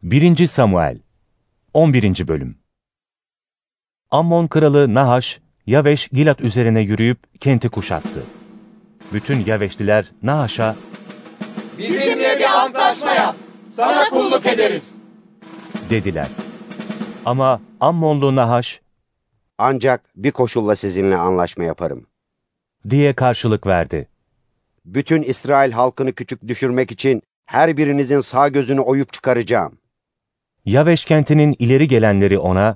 1. Samuel 11. Bölüm. Ammon kralı Nahaş, Yaveş Gilat üzerine yürüyüp kenti kuşattı. Bütün Yaveşliler Nahaş'a, "Bizimle bir antlaşma yap, sana kulluk ederiz," dediler. Ama Ammonlu Nahaş, "Ancak bir koşulla sizinle anlaşma yaparım," diye karşılık verdi. "Bütün İsrail halkını küçük düşürmek için her birinizin sağ gözünü oyup çıkaracağım." Yaveş kentinin ileri gelenleri ona,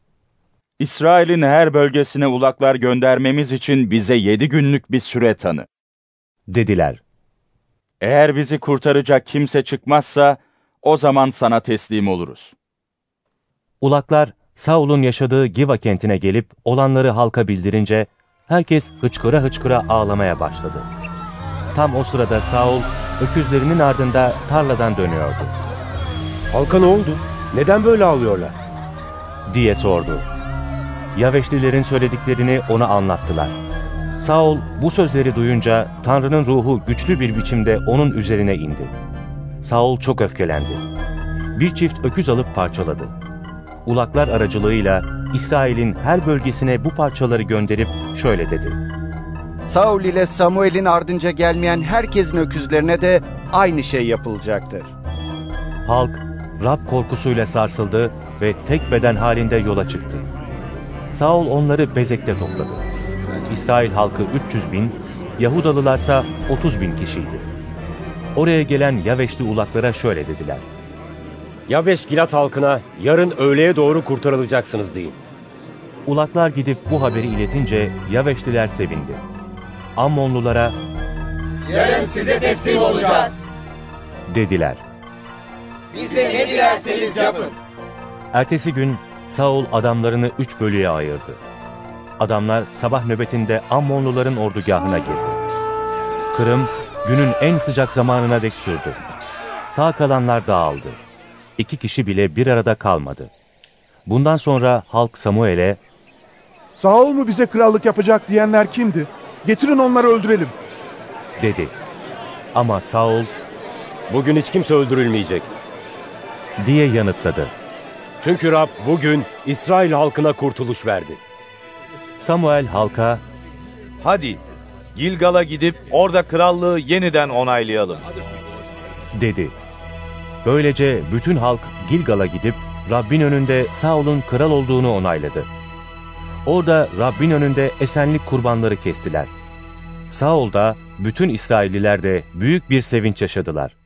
İsrail'in her bölgesine ulaklar göndermemiz için bize 7 günlük bir süre tanı, dediler. Eğer bizi kurtaracak kimse çıkmazsa, o zaman sana teslim oluruz. Ulaklar, Saul'un yaşadığı Giva kentine gelip olanları halka bildirince, herkes hıçkıra hıçkıra ağlamaya başladı. Tam o sırada Saul, öküzlerinin ardında tarladan dönüyordu. "Halka ne oldu? Neden böyle ağlıyorlar?" diye sordu. Yaveşlilerin söylediklerini ona anlattılar. Saul bu sözleri duyunca Tanrı'nın ruhu güçlü bir biçimde onun üzerine indi. Saul çok öfkelendi. Bir çift öküz alıp parçaladı. Ulaklar aracılığıyla İsrail'in her bölgesine bu parçaları gönderip şöyle dedi: Saul ile Samuel'in ardınca gelmeyen herkesin öküzlerine de aynı şey yapılacaktır. Halk Rab korkusuyla sarsıldı ve tek beden halinde yola çıktı. Saul onları Bezek'te topladı. İsrail halkı 300.000, Yahudalılarsa 30.000 kişiydi. Oraya gelen Yaveşli ulaklara şöyle dediler: "Yaveş Gilat halkına yarın öğleye doğru kurtarılacaksınız deyin." Ulaklar gidip bu haberi iletince Yaveşliler sevindi. Ammonlulara, "Yarın size teslim olacağız," dediler. "Bize ne dilerseniz yapın." Ertesi gün Saul adamlarını 3 bölüye ayırdı. Adamlar sabah nöbetinde Ammonluların ordugahına girdi. Kırım, günün en sıcak zamanına dek sürdü. Sağ kalanlar dağıldı. 2 kişi bile bir arada kalmadı. Bundan sonra halk Samuel'e, "Saul mu bize krallık yapacak diyenler kimdi? Getirin onları öldürelim," dedi. Ama Saul, "Bugün hiç kimse öldürülmeyecek," diye yanıtladı. "Çünkü Rab bugün İsrail halkına kurtuluş verdi." Samuel halka, "Hadi Gilgal'a gidip orada krallığı yeniden onaylayalım," dedi. Böylece bütün halk Gilgal'a gidip Rabbin önünde Saul'un kral olduğunu onayladı. Orada Rabbin önünde esenlik kurbanları kestiler. Saul da bütün İsrailliler de büyük bir sevinç yaşadılar.